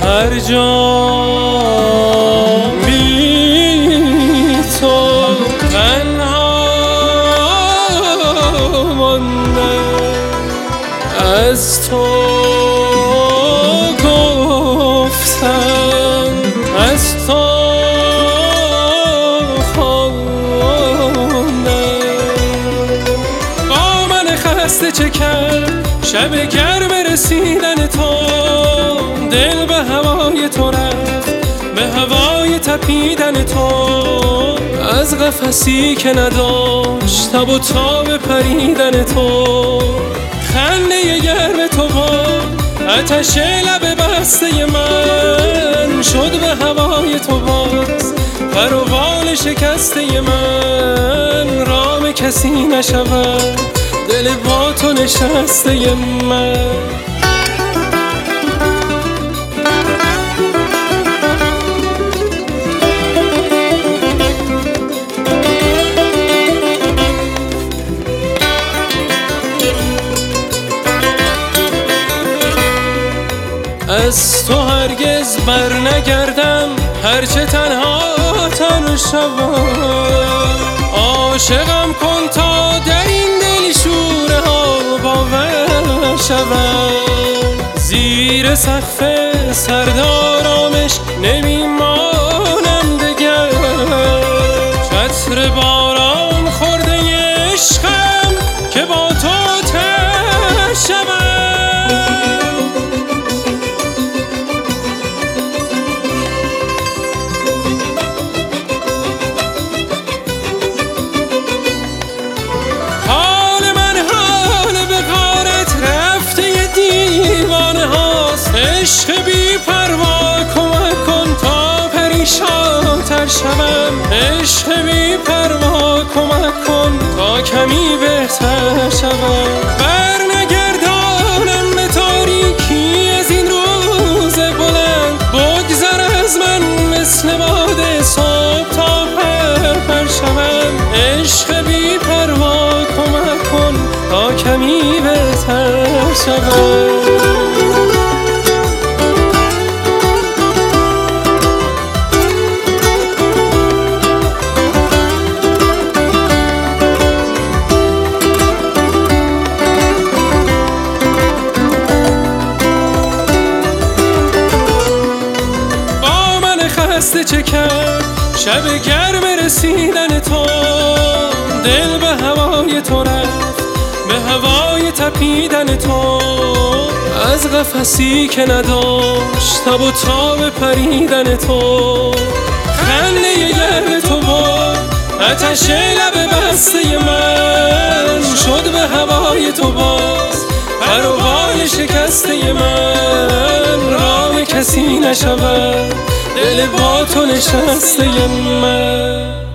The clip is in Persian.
هر جا بی تو تنها مانده، از تو گفتم، از تو خواندم. با من خسته چه کرد شب گرم رسیدن تو، دل به هوای تو رفت، به هوای تپیدن تو. از قفسی که نداشت تب و تاب پریدن تو، خنده گرم تو با آتش لب بسته من، شد به هوای تو باز پر و بال شکسته من. رام کسی نشود دل با تو نشسته من. از تو هرگز بر نگردم، هرچه تنها شوم. عاشقم کن تا در این دل شوره ها باور شوم. زیر سقف سردارامش نمیمانم دگر، چتر باران خورده عشقم که با تو ته شوم. عشق بی پروا کمک کن تا پریشان تر شوم. عشق بی پروا کمک کن تا کمی بهتر شوم. بر نگردانم به تاریکی از این روز بلند، بگذر از من مثل باد صبح تا پر شوم. عشق بی پروا کمک کن تا کمی بهتر شوم. خسته چه کرد شب گرم رسیدن تو، دل به هوای تو رفت، به هوای تپیدن تو. از قفسی که نداشت تب و تاب پریدن تو، خنده گرم تو با آتش لب بسته من، شد به هوای تو باز پر و بال شکسته من. رام کسی نشود دل با تو نشسته من.